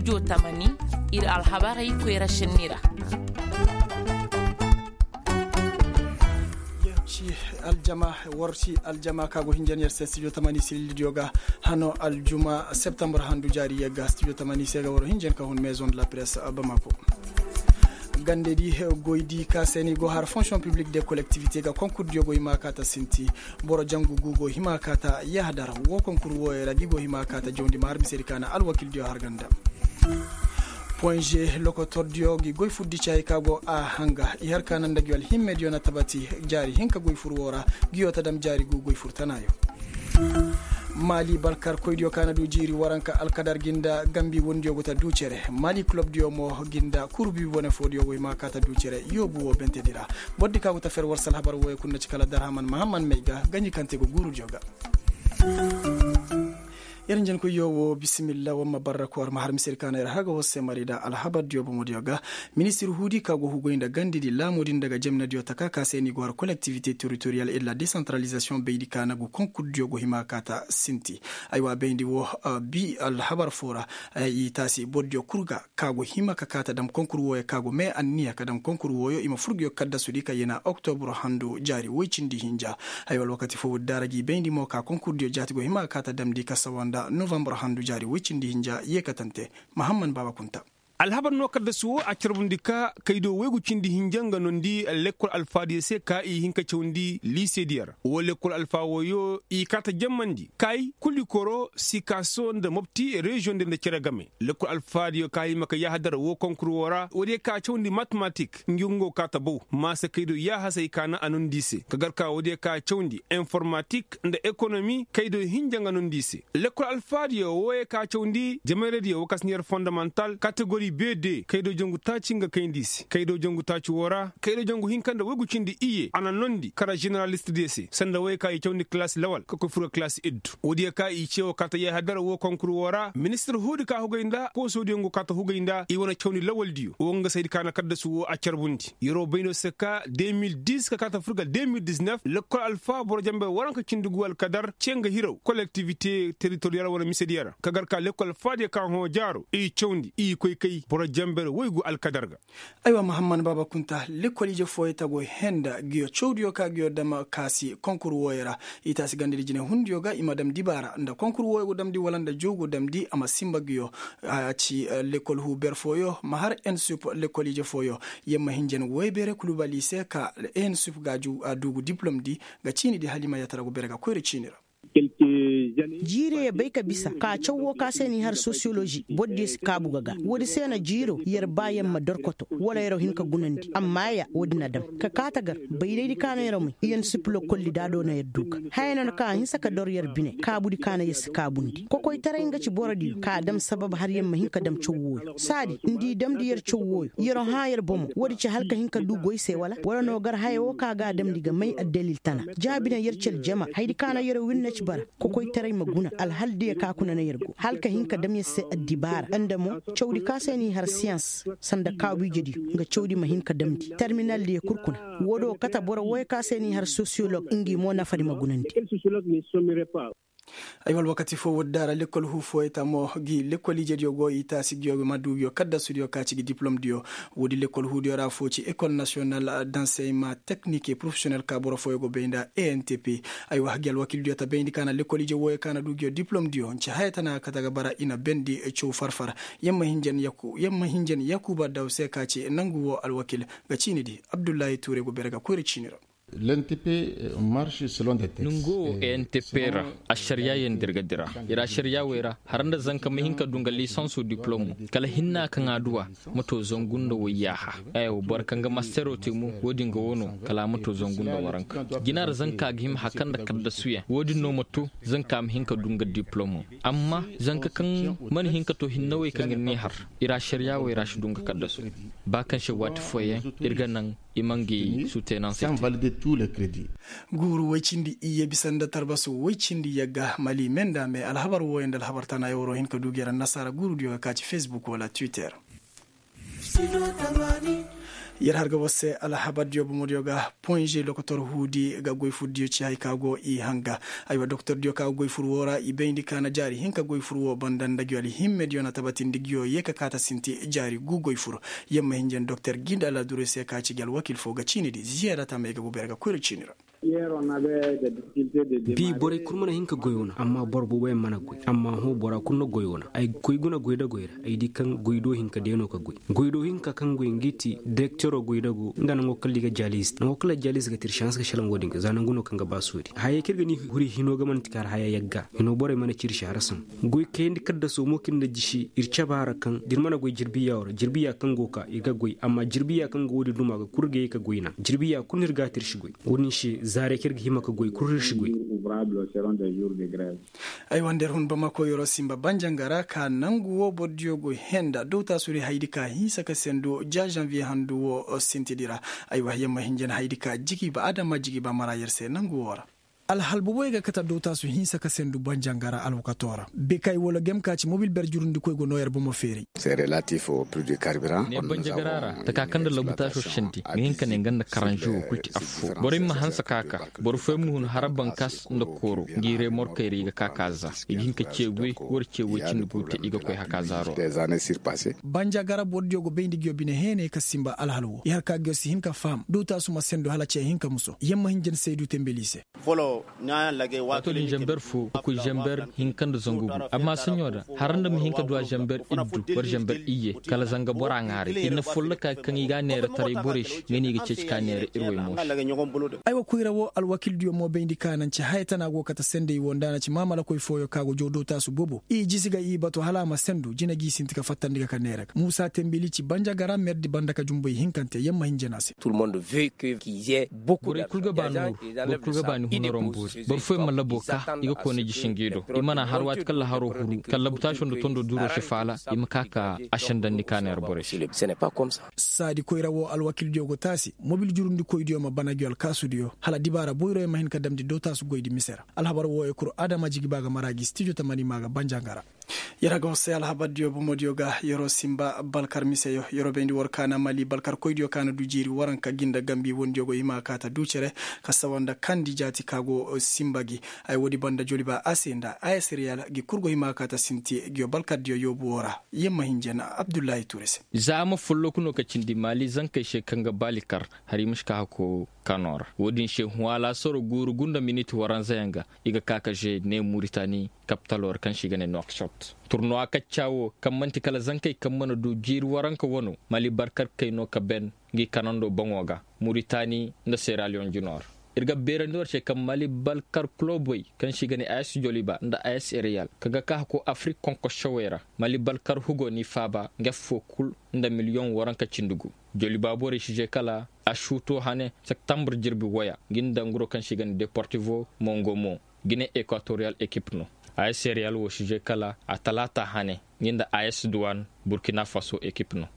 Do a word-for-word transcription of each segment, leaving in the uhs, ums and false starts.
studio tamani ir alhabarai kwera shinira aljama worti aljama kago hinjaniyar se studio tamani silli dioga hano aljuma septembre handu jari yega studio tamani sega woro hinjan ka hon maison de la presse Bamako gande di goydi ka seni go har fonction publique des collectivités ga concours diogo himakata sinti boro jangu gugo himakata yahdar wo concours wo era digo himakata jondi mar miseri kana al wakil dio har ganda point G lokotor diogi goy fuddi chay kago a hanga i har kanan da gyal himme diona tabati jari hinka goy furwora giyota dam jari go goy furtanayo Mali Balkar koydio kana du jiri waranka alkadar ginda gambi wondio gota ducere Mali club dio mo ginda kurbi wona fodio goy makata ducere yobu wo bentedira boddi ka gota fer warsal habar wo kunna cikala darhaman mahamman meyga ganyi kante go guru joga yaren jen ko yowo bismillah wamma barako ar mahar misir kana er haga wosse marida alhabar dio bo modioga ministre hudi kago hugoinda gandidi lamodin daga jemna dio takaka seni go collectivité territoriale et la décentralisation beidi kana go concours dio go himakata sinti aywa bendi wo uh, bi alhabar fora yi uh, tasi boddio kurga kago himaka kata dam concours wo e kago me anniya kadam concours wo yo ima furgio kadda sudika yena octobre handu jari woicindi hinja aywa wakati fo daragi bendi mo ka concours dio jati go himakata dam di kasawanda novembre handu jari wicindi hinja yekatante Muhammad Baba Kunta alhabar no kadda suwo a kirbundika kaido wegu cindi hinjanga nondi l'école alpha D C ka i hinka chawndi lycée diyar wo l'école alpha woyo i kata jammandi kai kulli koro si kaso nda mopti région de ndecere game l'école alpha dio kai maka yahdar wo concours wora wodi ka chawndi mathématique ngungo kata bo masa kaido ya hasai kana anon dise kagar ka wodi ka chawndi informatique nda économie kaido hinjanga non dise l'école alpha dio wo ka chawndi jamere dio wakasnier fondamental catégorie B D kaydo jongu tacinga kayndisi kaydo jongu taci wora kaydo jongu hinkanda wegu cindi iye ana nondi kara generaliste desi sanda way kay cewni classe lawal ko fura classe iddu wodi ka i cewo kata ya hadara wo concours wora ministre hudi ka hugaynda ko sodi ngo kata hugaynda i wona cewni lawal diyo wonga saydi kana kadda su a carbundi yoro bayno seka deux mille dix ka kata furga deux mille dix-neuf l'école alpha boro jambe waranka cindugu wal kadar cenga hiraw collectivité territoriale wona misediyara kagar ka l'école fadi ka ho jaro i cewndi i koy kay boro jambere woygu alkadarga aywa Muhammad Baba Kunta l'école je foyta go henda giyo chowdio ka giyo dama kasi concours woyera itasi gandiri jine hundioga imadam dibara nda concours woygo damdi walanda jogo damdi ama simba giyo ci l'école hu berfoyo mahar ensup l'école je foyo yemma hinjen woybere kuluba lycée ka ensup gaju adugu diplôme di ga chini di halima yatara go berga koyre chinira jire ya bai ka bisa ka cawo ka sani har sociology bodde ka bugaga wodi sena jiro yar bayan madorkoto wala yaro hinka gunandi amma ya wodi nadam ka katagar bai dai kana yaro mu yan siplo kolli dado na yadduka hayna ka hin saka dor yar bine ka budi kana yes ka bundi ko koy tare ngaci borodi ka dam sabab har yamma hinka dam cawo sadi ndi dam di yar cawo yaro ha yar bom wodi ci halka hinka du goy sai wala wala no gar hayo ka ga dam diga mai addalil tana jabina yar cel jama haydi kana yaro winna ci bara ko koy tare maguna alhalde ka kuna na yargo halka hinka dam yasse addibara andamo chawdi ka seni har science sanda ka wijedi nga chawdi ma hinka damdi terminal de kurkuna wodo kata bora woy ka seni har sociologue ingi mo na fadi magunandi aywal wakati fo wodara l'école hu fo etamo gi l'école je dio go ita sigio madu yo kadda studio ka ci diplôme dio wodi l'école hu dio ra fo ci école nationale d'enseignement technique et professionnel ka boro fo go benda E N T P aywa gal wakil dio ta bendi kana l'école je wo kana du dio diplôme dio ci haytana kataga bara ina bendi e ciu farfar yamma hinjen yaku yamma hinjen yakuba dawse ka ci nangu wo al wakil ga cini di Abdoulaye Touré go berga ko re cinira l'E N T P marche selon des textes. Nungo E N T P ra a sharia yen dirgadira. Ira sharia wera haranda zanka mihinka dunga licence diplôme. Kala hinna kan aduwa moto zongunda wayaha. Ayo barkanga mastero timu wodi ngono kala moto zongunda waranka. Ginar zanka gihim hakanda kadda suya. Wodi no moto zanka mihinka dunga diplôme. Amma zanka kan man hinka to hinnawe kan ni har. Ira sharia wera shi dunga kadda su. Bakan shi wat foye irga nan imangi soutenance. Tous les crédits. Guru waycindi iye bisanda tarbasu waycindi yaga mali menda me alhabar woyendal habartana yoro hin ka dugera nasara guru dio ka ci Facebook wala Twitter. yar harga wose ala habadjo bo modioga point g lokotor hudi ga goy fuddiyo ci hay kago i hanga aywa docteur dio ka goy furwora i bendi kana jari hinka goy furwo bandanda gyali himme dio na tabatindi gyo yeka kata sinti jari gu goy fur yemma hinjen docteur ginda la dure se ka ci gal wakil fo ga chini di ziyara tamega bo berga ko chinira bi bore kurmana hinka goyona amma borbo way mana goy amma ho bora kunno goyona ay goyguna goyda goyra ay dikan goydo hinka deno ka goy goydo hinka kan goy ngiti directeur goyda go ngana ngokali ga jalis ngokala jalis ga tir chance ga shalan godin ga zanan guno kan ga basuri haye kirga ni huri hino ga man tikar haya yagga hino bore mana cir sharasan goy kendi kadda so mokin da jishi ircha bara kan dirmana goy jirbiya wora jirbiya kan goka iga goy amma jirbiya kan godi duma ga kurge ka goyna jirbiya kunir ga tir shi goy woni shi zare kirga hima ka goy kurir shi goy ay wander hun bamako yoro simba banjangara ka nanguwo bodiogo henda dota suri haidika hisa ka sendo ja janvier handuwo sintidira ay wahyama hinjen haidika jigi ba adama jigi ba mara yerse nanguwora al halbuboy ga kata dota su hinsa ka sendu banjangara al wakatora be kay wala gem ka ci mobile ber jurundi koy go noyer bo mo feri c'est relatif au prix du carburant ne banjangara ta ka kanda labuta so shanti ngi hinka ne ganda karanju kulti afo borim ma hansa kaka bor femu hun haraban kas ndo koro ngire morkeri ga kakaza hinka cegwe wor cegwe cin butte iga koy hakazaro des années surpassées banjangara boddio go bendi gyo bine hene ka simba al halwo yar ka gyo si hinka fam dota su ma sendo hala ce hinka muso yemma hinjen seydu tembelise folo nya lage wato lin jamber fu ku jamber hinkan da zangugu amma sunyoda haranda mi hinka duwa jamber iddu war jamber iye kala zanga bora ngare inna fulla ka kan iga nere tare borish ngani ga cecka nere irwe mo aywa kuirawo al wakil dio mo bendi kanan ci haytana go kata sende yi wondana ci mamala koy foyo kago jodo tasu bobo i jisiga i bato halama sendu jina gi sintika fattandiga ka nere musa tembeli ci banjagara merdi bandaka jumboy hinkante yemma hinjenase tout le monde veut que qu'il y ait beaucoup de kulga banu kulga banu honorom bor fo mala boka igo ko ne jishingido imana harwat kala haro huru kala butation do tondo duro shefala imkaka ashanda nikaner bore ce n'est pas comme ça sadi koirawo al wakil diogo tasi mobil jurundi koy dio ma banagiol kasudio hala dibara boyro e mahin kadam di dota su goydi misera al habar wo e kur adama jigi baga maragi studio tamani maga banjangara yarago se al habar dio bo modioga yoro simba balkar miseyo yoro bendi workana mali balkar koy dio kana du jiri waranka ginda gambi wondiogo ima kata ducere kasawanda kandi jati kago simbagi ay wodi banda joliba asenda ay serial gi kurgo hima kata sinti gi balkar dio yobu wora yemma hinjena abdullahi tourese zama fullo kuno ka cindi mali zankai shekanga balikar hari mushka ko kanor wodin she wala soro guru gunda minute waran zayanga iga kaka je ne Mauritanie capitalor kan shiga ne Nouakchott turno aka chawo kammanti kala zankai kammana do jir waranka wono mali barkar kay no ka ben gi kanando bangoga Mauritanie na Sierra Leone junor irga berandor che kam mali balkar kloboy kan shigani as joliba nda as real kaga ka ko afrique konko shawera mali balkar hugo ni faba ngafo kul nda million waranka cindugu joliba bore shije kala ashuto hane septembre jirbi waya ginda nguro kan shigani Deportivo Mongomo Guinée équatoriale équipe no as real wo shije kala atalata hane ginda as Douane Burkina Faso équipe no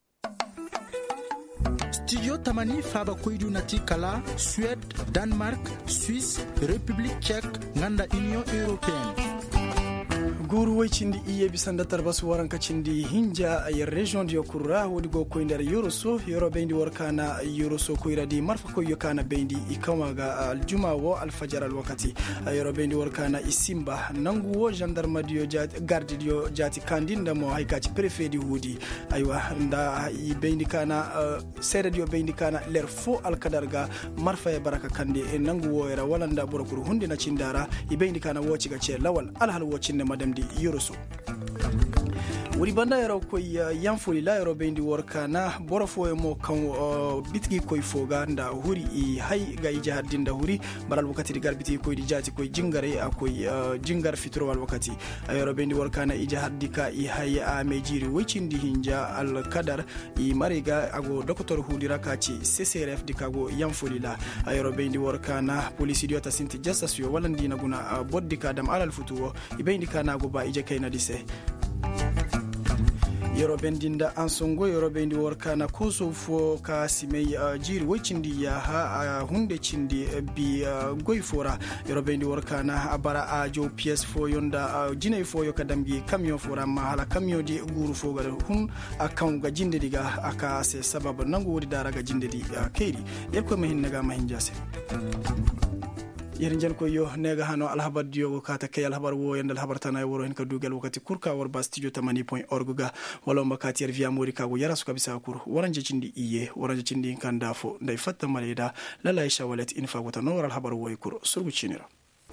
Studio Tamani Faba Koidu Nati Kala, Suède, Danemark, Suisse, République tchèque, Nganda Union Européenne. guru way cindi iye bisanda tarbas waranka cindi hinja ay region di okura wodi go ko ndar yoroso yoro bendi workana yoroso ko iradi marfa ko yokana bendi ikamaga aljuma wo alfajar alwakati yoro bendi workana isimba nangu wo gendarme dio jati garde dio jati kandinda mo haykati préfet di hudi aywa nda i bendi kana sere dio bendi kana ler fo alkadarga marfa e baraka kande e nangu wo era walanda borokuru hunde na cindara i bendi kana wo ciga ce lawal alhal wo cinne madam di yoroso wuri banda yaro koy yanfoli la yaro bendi worka na borofo e mo kan bitgi koy foga nda huri i hay ga jihadinda huri baral wakati digal biti koy di jati koy jingare akoy jingar fitro wal wakati yaro bendi worka na i jihadika i hay a mejiri wicindi hinja al kadar i mariga ago docteur hudira kaci C C R F dikago yanfoli la yaro bendi worka na police idiota sinti justice yo walandi na guna boddika dam alal futuwo i bendi kana go ba ije kayna dise yoro bendinda ansongo yoro bendi workana koso fo ka simei uh, jiri wicindi ya ha uh, hunde cindi uh, bi uh, goy fora yoro bendi workana abara a uh, jo P S fo yonda uh, jine fo yo kadamgi camion fora ma hala camion di guru fo gada hun akam ga jinde diga aka se sababu nango wodi dara ga jinde di uh, keedi yerko mahin naga mahin jase yerin jan ko yo nega hano alhabar diogo kata kay alhabar wo yandal habar tana e woro hen ka dugal wakati kurka war ba studio tamani point org ga wala makati yer via mori ka go yara suka bisa kur waranje cindi iye waranje cindi kanda fo nday fatta maleda la la isha walet infa wata no war alhabar wo kur surgu cinira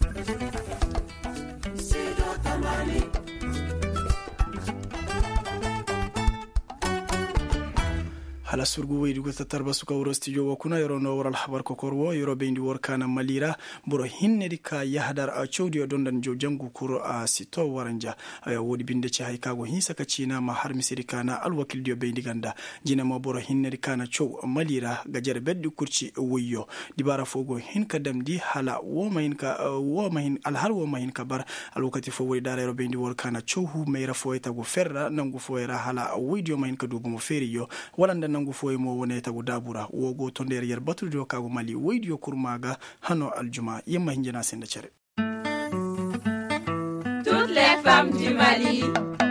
hala surgu weydi go tatarba suka wuro studio wo kuna yoro no waral habar ko korwo yoro bendi workana malira buro hinnedi ka yahdar a chawdi o dondan jo jangu kuro a sito waranja aya wodi binde ci hay kago hinsa ka cina ma har misiri kana alwakil dio bendi ganda jina ma buro hinnedi kana chow malira gajer beddi kurci woyyo dibara fogo hin ka damdi hala wo mahin ka wo mahin al hal wo mahin ka bar alwakati fo wodi dara yoro bendi workana chow hu meira fo eta go ferra nangu fo era hala woydio mahin ka dubu mo feri yo walanda nangu foy mo wone tagu dabura wogo to nder yer batul do kago mali weydiyo kurmaga hano aljuma yemma hinjana senda cere toutes les femmes du Mali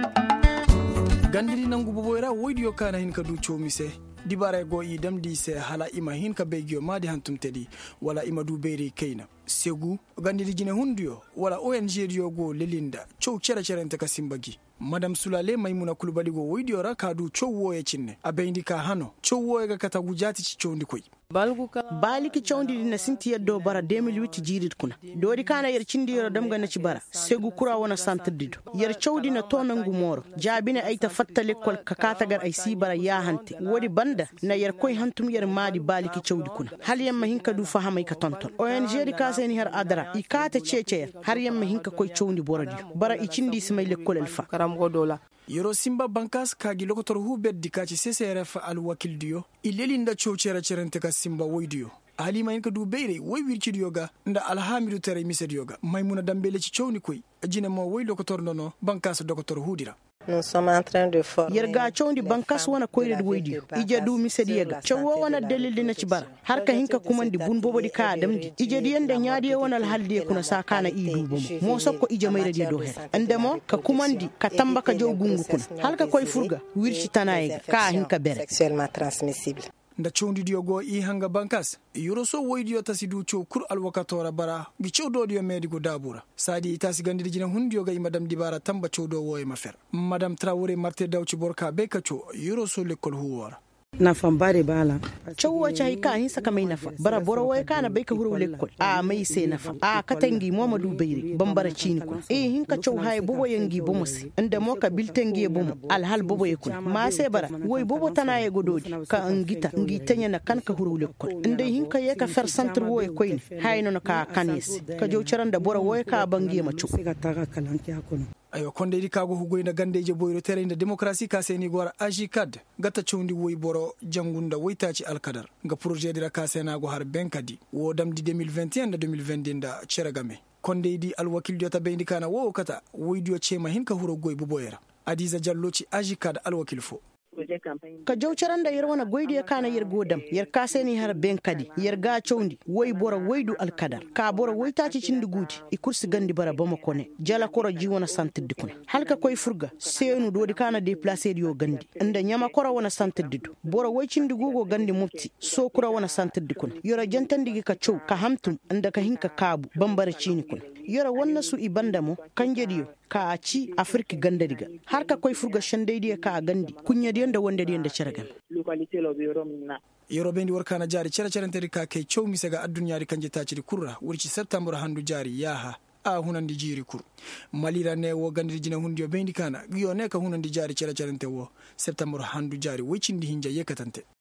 gandiri nangu boboyra weydiyo kana hin ka du chomise dibare go idam di se hala ima hin ka begyo madi hantum tedi wala ima du beri keina segu gandiri jine hundiyo wala O N G dio go lelinda chow cere cere ntaka simbagi madam sulale maimuna kulubali go weydiyo ra kadu chow woye cinne abendi ka hano chow woye ga kata gujati ci chow ndi koy balguka baliki chawndi dina sinti yeddo bara deux mille huit jirit kuna dodi kana yer cindi yoro damga na ci bara segu kura wona centre dido yer chawdi na tonangu moro jabine ay ta fatta lekol kakata gar ay sibara ya hante wodi banda na yer koy hantum yer madi baliki chawdi kuna hal yamma hinka du fahamay ka tonton O N G di kaseni har adara ikata cece har yamma hinka koy chawndi boradi bara i cindi simay lekol elfa karam godola yoro simba bankas kagi lokotor hu beddi kaci C C R F al wakil dio ilelinda chowcera cerente ka simba woydiyo halima en ka du beyre woy wirci yoga nda alhamidu tere mised yoga maymuna dambele ci chowni koy ajina mo woy lokotor nono bankas dokotor hudira nous sommes en train de former yerga chowndi bankas wana koyre woydiyo ije du mised yega chowo wana delilde na ci bara har ka hinka kumandi bun bobodi ka damdi ije di yende nyaadi wona al halde kuna sakana idu bomo mo sokko ije mayre di do her andemo ka kumandi ka tamba ka jow gungu kuna halka koy furga wirci tanaye ka hinka bere sexuellement transmissible nda chowndi diogo i hanga bankas yoro so woydiyo tasi du chow kur alwakatora bara gi chowdodiyo medigo dabura sadi itasi gandiri jina hundiyo ga madam dibara tamba chowdo woye mafer madam Traoré Marte Dawci Borka be ka chow yoro so lekol huwara nafan bare bala chowo cha hika hin saka mai nafa bara boro way kana bai ka huru lekkol a mai sai nafa a katangi Muhammadu Bayri bambara cini ko e hin ka chow hay bobo yangi bomo si inda mo ka biltengi bomo alhal bobo yakun ma sai bara woy bobo tana ye gododi ka angita ngitanya na kan ka huru lekkol inda hin ka ye ka fer centre woy koyin hay non ka kanis ka jow charanda boro woy ka bangi ma chow ka taga kalanki hakono ayo konde di kago hugoyna gandeje boyro tere inda demokrasi ka seni gora ajikad gata chowndi woy boro jangunda woytaci alkadar nga projet dira ka senago har benkadi wo damdi deux mille vingt et un da deux mille vingt-deux nda ceragame konde di alwakil jota bendi kana wo kata woydiyo chema hin ka huro goy buboyera Adiza Jallo ci ajikad alwakil fo ka jow charanda yer wana goydi e kana yer godam yer kaseni har benkadi yer ga chowndi woy bora woydu alkadar ka bora woytaci cindi guti e kursi gandi bara bama kone jala koro ji wona santiddi kuna halka koy furga seenu dodi kana déplacer yo gandi anda nyama koro wona santiddi bora woy cindi gugo gandi mufti so kura wona santiddi kuna yora jantandi ka chow ka hamtum anda ka hinka kabu bambara cini kuna yora wonna su ibandamo kanjediyo ka ci Afrique gandariga har ka koy furga shandeydi ka gandi kunyadi yanda wonde yanda ceragal localité lo biyo romna yoro bendi workana jari cera ceranteri ka kay chow misega addunyari kanje taciri kurra wurci septembre handu jari yaha a hunandi jiri kur malira ne wo gandiri jina hundiyo bendi kana giyo ne ka hunandi jari cera cerante wo septembre handu jari wicindi hinja yekatante